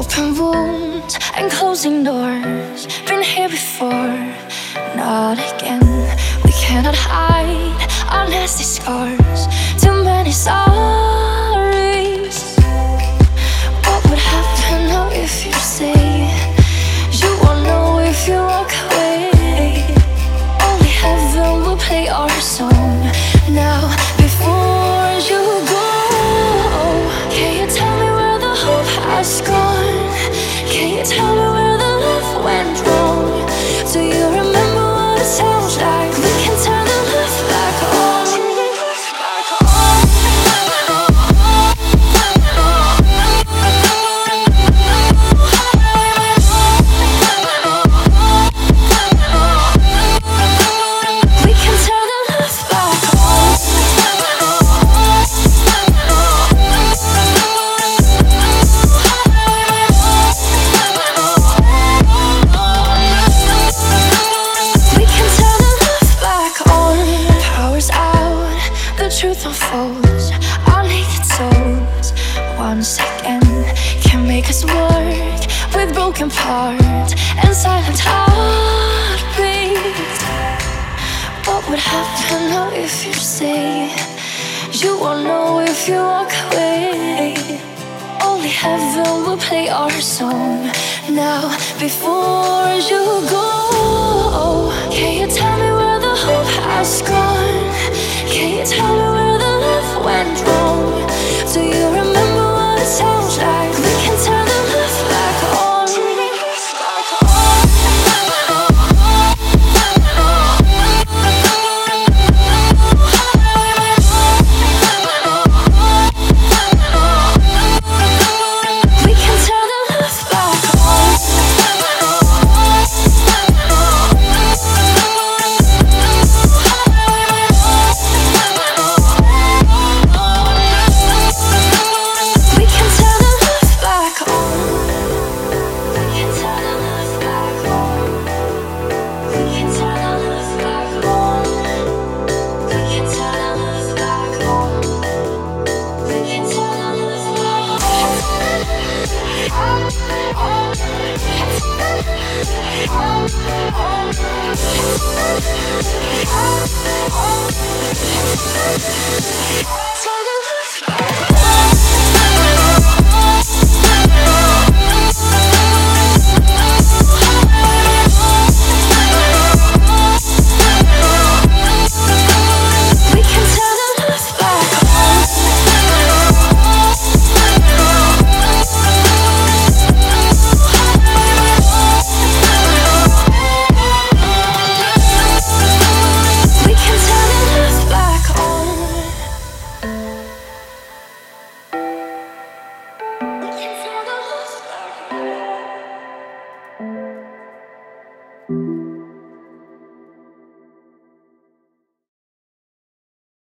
Open wounds and closing doors. Been here before, not again. We cannot hide our nasty scars. Too many sorries. What would happen now if you say you won't know if you walk away? Only heaven will play our song now before you go. Can you tell me where the hope has gone? Can you tell me where the love went wrong? Do you remember what it sounds like? We can turn the love back on. We can turn the love back on. We can turn the love back on. Power's out, the truth unfolds. Our naked souls once again can make us work with broken parts and silent heartbeats. What would happen now if you say you won't know if you walk away? Only heaven will play our song now before you go. Can you tell me where the hope has gone? Can you tell me where the love went wrong? Do you remember what it sounds like? We can turn the love back on. We can turn the love back on. We can turn the love back on. We can turn the love back on. We can turn the love back on. We can turn the love back on. We can turn the love back on.